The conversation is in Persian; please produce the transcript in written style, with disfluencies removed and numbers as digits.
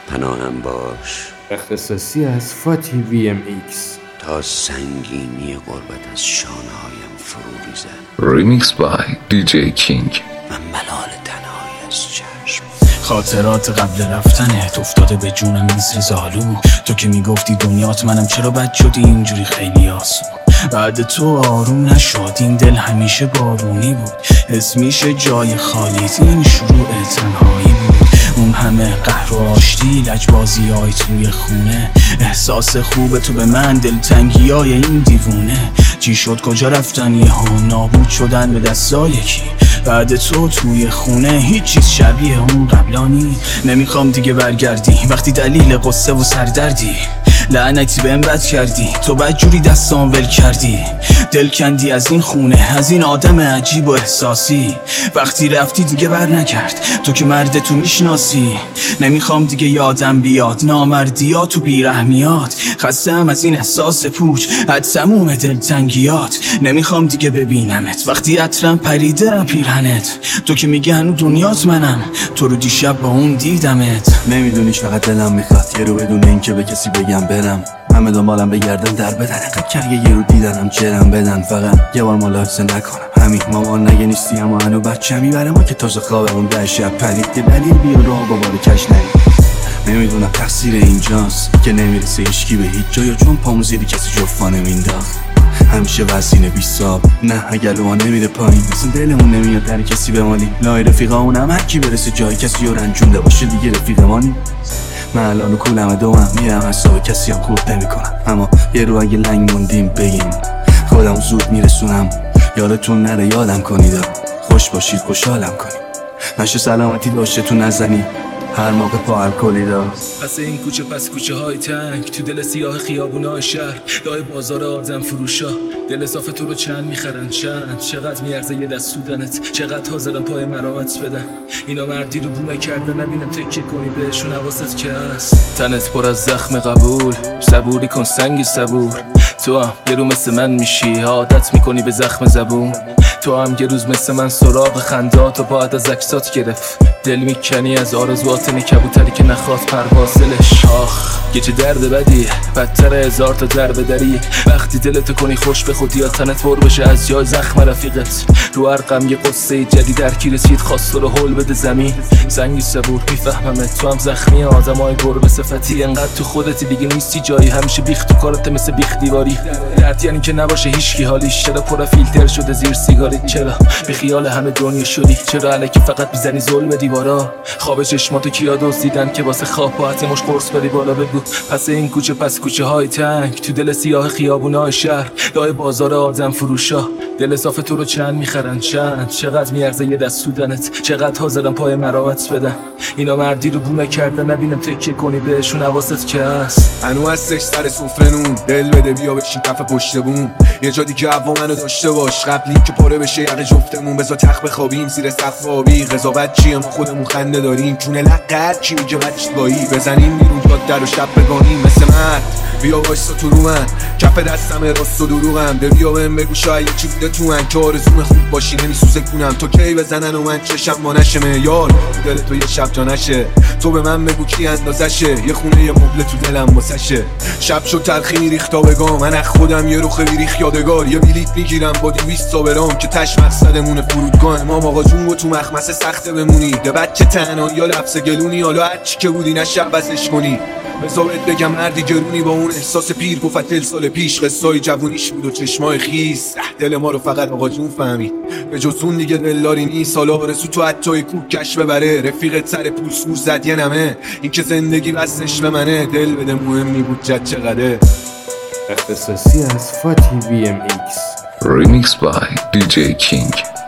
پناهم باش. اختصاصی از فاتی VMX. تا سنگینی غربت از شانه‌هایم فرو ریزد. ریمیکس بای DJ کینگ. و ملال تنهایی از چشم. خاطرات قبل رفتنت افتاده به جونم مثل زالو. تو که میگفتی دنیات منم، چرا بد شدی اینجوری خیلی آسون؟ بعد تو آروم نشد این دل، همیشه بارونی بود. حس میشه جای خالیت، این شروع تنهایی بود. اون همه قهر و آشتی، لجبازی های توی خونه. احساس خوب تو به من، دلتنگی های این دیوونه. چی شد کجا رفتن یهو، نابود شدن به دستای کی؟ بعد تو توی خونه هیچ چیز شبیه اون قبلانی. نمیخوام دیگه برگردی وقتی دلیل قصه و سردردی. لعنتی بهم بد کردی، تو بدجوری دستام ول کردی. دل کندی از این خونه، از این آدم عجیب و احساسی. وقتی رفتی دیگه بر نکرد، تو که مرد تو میشناسی. نمیخوام دیگه یادم بیاد نامردیات تو بیرحمیات. خستم از این احساس پوچ، از تموم دلتنگیات. نمیخوام دیگه ببینمت وقتی عطرم پریده پیرهنت. تو که میگه هنو دنیات منم، تو رو دیشب با اون دیدمت. نمیدونیش فقط دلم میخواد یه رو بدون این که به کسی بگم برم. همه دنبالم بگردن در بدن، انقدر کرگه یه رو دیدنم جرم بدن. فقط یه بار ملاحظه نکنم همین مامان نگه نیستی، اما هنو بچه میبره ما که تازه خوابمون در شب پرید. دلیل بیا راه با بار کش نرید. نمیدونم تقصیر اینجاست که نمیرسه هیچکی به هیچ جا، یا چون پامو زیر کسی جفا نمینداخت. همیشه وزین بیساب، نه اگر ما نمیره پایین. مثل دلمون نمیاد در کسی بمالیم. لای رفیقامونم هرکی برسه جای کسی رو رنجونده باشه دیگه رفیق مانی. من الان کولم دوام میرم، حساب کسی هم خورد نمی کنم. اما یه رو اگه لنگ موندیم بگیم خودم زود میرسونم. یادتون نره یادم کنید، خوش باشید خوشحالم کنید. نشه سلامتی داشته تو نزنی هر موقع پا الکلی دار. پس این کوچه پس کوچه های تنگ، تو دل سیاه خیابونای شهر. لای بازار آدم فروشا، دل صاف تو رو چند میخرن چند. چقدر میارزه یه دست سودنت، چقدر حاضرن پای مرامت بدن. اینا مردی رو بو نکردن، نبینم تکیه کنی بهشون حواست که هست. تنت پر از زخم قبول، صبوری کن سنگی صبور. تو هم یه رو مثل من میشی، عادت میکنی به زخم زبون. تو هم یه روز مثل من سراغ خندات و بعد از عکسات گرفت. دل میکنی از آرزوات کبوتری که نخواد پرواز دلش. آخ یه چه درد بدی، بدتر هزار تا درب دری. وقتی دلتو کنی خوش به خودی، یا تنت پر بشه از جای زخم رفیقت. رو هر غم یه قصه جدید در کی رسید، خواست رو هول بده زمین. سنگی صبور میفهممت، تو هم زخمی آدمای گربه صفتی. انقدر تو خودتی دیگه نیستی جایی، همیشه بیخ تو کارت مثل بیخ دیواری. درد یعنی که نباشه هیچکی حالیش. چرا پر فیلتر شده زیر سیگاری؟ چرا بی خیال همه دنیا شدی؟ چرا الکی فقط میزنی ظلم به دیوارا؟ خواب چشماتو کیا دزدیدن که واسه خواب پاهت مش قرص بری بالا بگو. پس این کوچه پس کوچه های تنگ، تو دل سیاه خیابونای شهر. لای بازار آدم فروشا، دل صاف تو رو چند میخرن چند. چقدر میارزه یه دست سودنت، چقدر حاضرن پای مرامت بدن. اینا مردی رو بو نکردن، نبینم تکیه کنی بهشون حواست که هست. هنو هستش سر سفره نون، دل بده بیا بشین کف پشت بوم. یه جا دیگه هوا منو داشته باش، قبلی که پاره بشه یقه جفتمون. بذار تخت بخوابیم زیر سقف آبی. قضاوت چیه ما خودمون خنده داریم. چونه لقت چی میگه بچگاهی، بزنیم بیرون جاده رو شب بگانیم. مثل مرد بیا وایسا تو رو من، کف دستم راست و دروغم. ده بیا بهم بگو شاید چی بوده تو من، که آرزوم خوب باشی نمیسوزه کنم. تو کی بزنن و من چشم ما نشه معیار، دل تو یه شب جا نشه. تو به من بگو کی اندازشه، یه خونه یه مبل تو دلم واسشه. شب شد تلخی میریخت تا بگام، من از خودم یه رخ بیریخ یادگار. یه بلیت میگیرم با 200 تا برام، که تش مقصدمونه فرودگاه. ما آقا جون و تو مخمسه سخته بمونی. ده بچه تنها یا لبس گلونی، حالا هرچی که بودی نشب بزش کنی. بذارت بگم مردی گرونی با اون احساس پیر گفت 10 سال پیش. قصای جوونیش بود و چشمای خیس، دل ما رو فقط آقا جون فهمید. به جز اون دیگه دلداری نیست. حالا آرزو تو حتی کوک کش ببره، رفیقت سر پول زد یه نمه. این که زندگی بستش به منه، دل بده مهمی بود جد چقدره. اختصاصی از فاتی VMX. ریمیکس بای DJ کینگ.